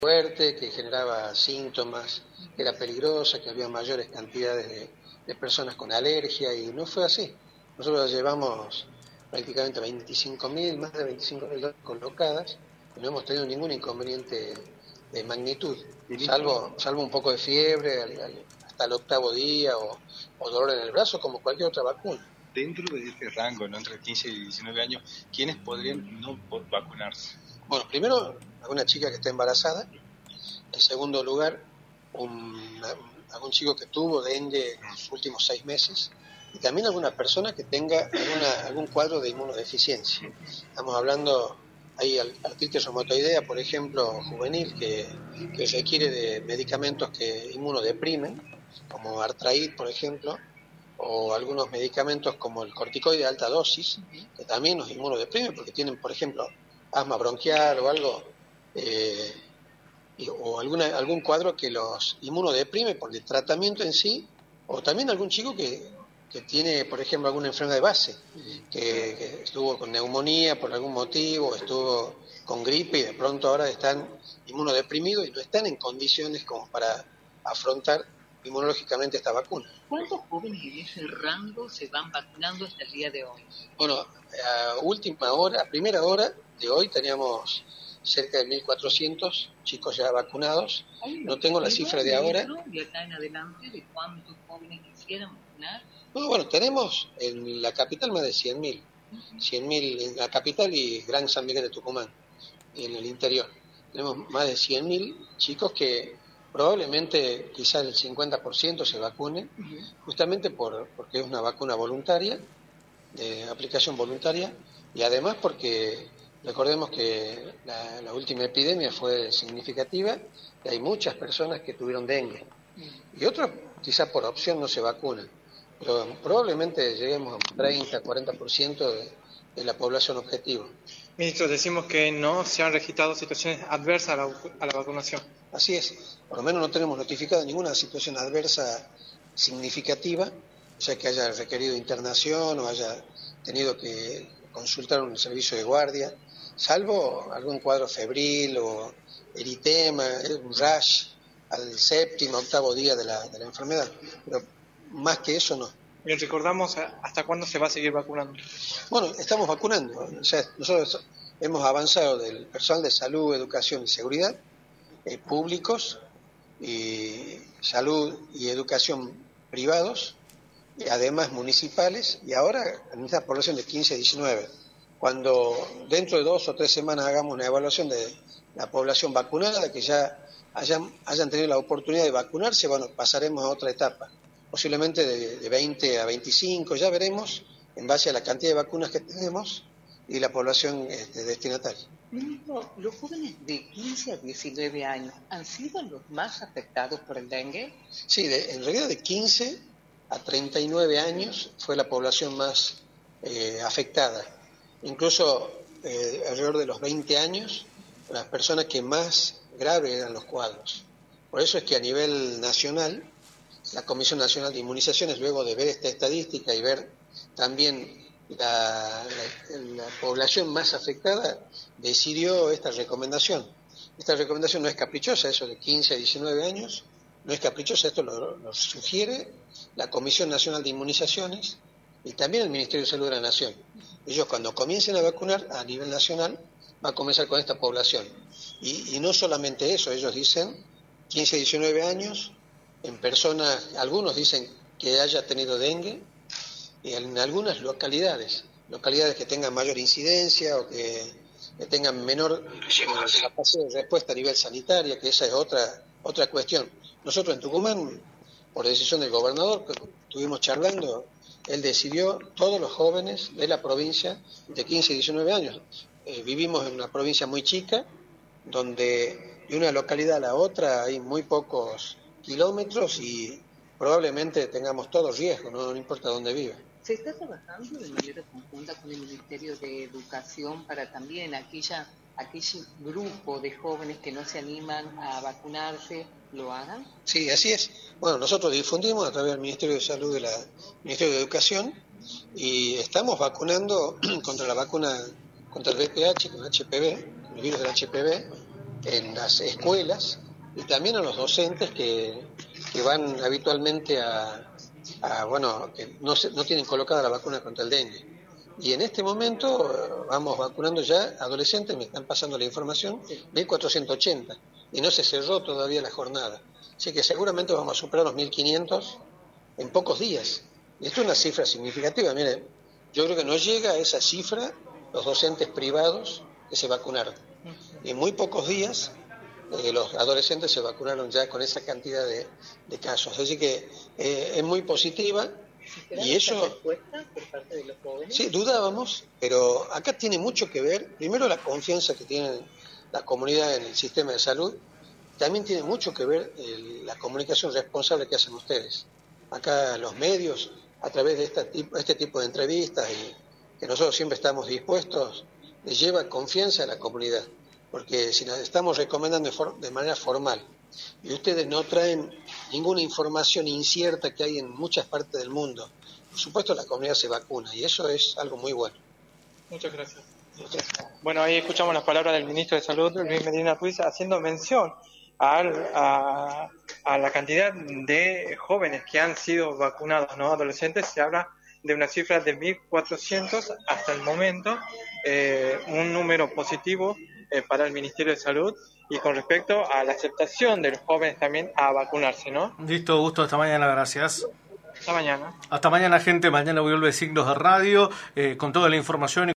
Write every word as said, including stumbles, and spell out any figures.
fuerte, que generaba síntomas, que era peligrosa, que había mayores cantidades de, de personas con alergia, y no fue así. Nosotros llevamos prácticamente veinticinco mil, más de veinticinco mil dosis colocadas, y no hemos tenido ningún inconveniente de magnitud, salvo, salvo un poco de fiebre al, al, hasta el octavo día, o, o dolor en el brazo, como cualquier otra vacuna. Dentro de este rango, ¿no?, entre quince y diecinueve años, ¿quiénes podrían no vacunarse? Bueno, primero, alguna chica que esté embarazada. En segundo lugar, un, algún chico que tuvo dengue en los últimos seis meses. Y también alguna persona que tenga alguna, algún cuadro de inmunodeficiencia. Estamos hablando, hay artritis reumatoidea, por ejemplo, juvenil, que, que requiere de medicamentos que inmunodeprimen, como Artraid, por ejemplo, o algunos medicamentos como el corticoide de alta dosis, que también nos inmunodeprimen porque tienen, por ejemplo, asma bronquial o algo, eh, o alguna, algún cuadro que los inmunodeprime por el tratamiento en sí, o también algún chico que, que tiene, por ejemplo, alguna enfermedad de base, que, que estuvo con neumonía por algún motivo, estuvo con gripe y de pronto ahora están inmunodeprimidos y no están en condiciones como para afrontar inmunológicamente esta vacuna. ¿Cuántos jóvenes en ese rango se van vacunando hasta el día de hoy? Bueno, a última hora, a primera hora de hoy teníamos cerca de mil cuatrocientos chicos ya vacunados. No tengo la cifra de ahora. ¿Y acá en adelante de cuántos jóvenes quisieran vacunar? No, bueno, tenemos en la capital más de cien mil. cien mil en la capital y Gran San Miguel de Tucumán, en el interior. Tenemos más de cien mil chicos que probablemente quizás el cincuenta por ciento se vacunen, justamente por, porque es una vacuna voluntaria, de aplicación voluntaria, y además porque recordemos que la, la última epidemia fue significativa y hay muchas personas que tuvieron dengue. Y otros quizás por opción no se vacunan, pero probablemente lleguemos a un treinta, cuarenta por ciento de, de la población objetivo. Ministro, decimos que no se han registrado situaciones adversas a la, a la vacunación. Así es, por lo menos no tenemos notificado ninguna situación adversa significativa, o sea que haya requerido internación o haya tenido que consultar un servicio de guardia, salvo algún cuadro febril o eritema, un rash al séptimo, octavo día de la, de la enfermedad, pero más que eso no. Bien, recordamos hasta cuándo se va a seguir vacunando. Bueno, estamos vacunando, o sea, nosotros hemos avanzado del personal de salud, educación y seguridad, eh, públicos, y salud y educación privados, y además municipales, y ahora en esta población de quince a diecinueve. Cuando dentro de dos o tres semanas hagamos una evaluación de la población vacunada, que ya hayan, hayan tenido la oportunidad de vacunarse, bueno, pasaremos a otra etapa, posiblemente de, de veinte a veinticinco, ya veremos en base a la cantidad de vacunas que tenemos y la población este, destinataria. Ministro, ¿los jóvenes de quince a diecinueve años han sido los más afectados por el dengue? Sí, de, en realidad de quince a treinta y nueve años fue la población más eh, afectada. Incluso eh, alrededor de los veinte años, las personas que más graves eran los cuadros. Por eso es que a nivel nacional, la Comisión Nacional de Inmunizaciones, luego de ver esta estadística y ver también la, la, la población más afectada, decidió esta recomendación. Esta recomendación no es caprichosa, eso de quince a diecinueve años, no es caprichosa, esto lo, lo sugiere la Comisión Nacional de Inmunizaciones y también el Ministerio de Salud de la Nación. Ellos cuando comiencen a vacunar a nivel nacional, va a comenzar con esta población. Y, y no solamente eso, ellos dicen quince a diecinueve años, en personas, algunos dicen que haya tenido dengue, y en algunas localidades, localidades que tengan mayor incidencia o que, que tengan menor eh, capacidad de respuesta a nivel sanitario, que esa es otra, otra cuestión. Nosotros en Tucumán, por decisión del gobernador, que estuvimos charlando, él decidió todos los jóvenes de la provincia de quince y diecinueve años. Eh, vivimos en una provincia muy chica, donde de una localidad a la otra hay muy pocos kilómetros y probablemente tengamos todo riesgo, no, no importa dónde vive. ¿Se está trabajando de manera conjunta con el Ministerio de Educación para también aquella, aquel grupo de jóvenes que no se animan a vacunarse, lo hagan? Sí, así es. Bueno, nosotros difundimos a través del Ministerio de Salud y del Ministerio de Educación y estamos vacunando contra la vacuna, contra el V I H, con H P V, el virus del H P V, en las escuelas y también a los docentes que, que van habitualmente a, a bueno, que no, se, no tienen colocada la vacuna contra el dengue. Y en este momento vamos vacunando ya adolescentes, me están pasando la información, mil cuatrocientos ochenta, y no se cerró todavía la jornada. Así que seguramente vamos a superar los mil quinientos en pocos días. Y esto es una cifra significativa. Mire, yo creo que no llega a esa cifra los docentes privados que se vacunaron. Y en muy pocos días eh, los adolescentes se vacunaron ya con esa cantidad de, de casos. Así que eh, es muy positiva. Y eso, respuesta por parte de los jóvenes? Sí, dudábamos, pero acá tiene mucho que ver, primero la confianza que tiene la comunidad en el sistema de salud, también tiene mucho que ver el, la comunicación responsable que hacen ustedes. Acá los medios, a través de esta, este tipo de entrevistas, y que nosotros siempre estamos dispuestos, les lleva confianza a la comunidad, porque si nos estamos recomendando de, for, de manera formal, y ustedes no traen ninguna información incierta que hay en muchas partes del mundo, por supuesto la comunidad se vacuna y eso es algo muy bueno. Muchas gracias. Bueno, ahí escuchamos las palabras del ministro de Salud, Luis Medina Ruiz, haciendo mención al, a, a la cantidad de jóvenes que han sido vacunados, ¿no? Adolescentes. Se habla de una cifra de mil cuatrocientos hasta el momento, eh, un número positivo eh, para el Ministerio de Salud. Y con respecto a la aceptación de los jóvenes también a vacunarse, ¿no? Listo, Augusto, hasta mañana, gracias. Hasta mañana. Hasta mañana, gente. Mañana vuelve Signos de Radio eh, con toda la información.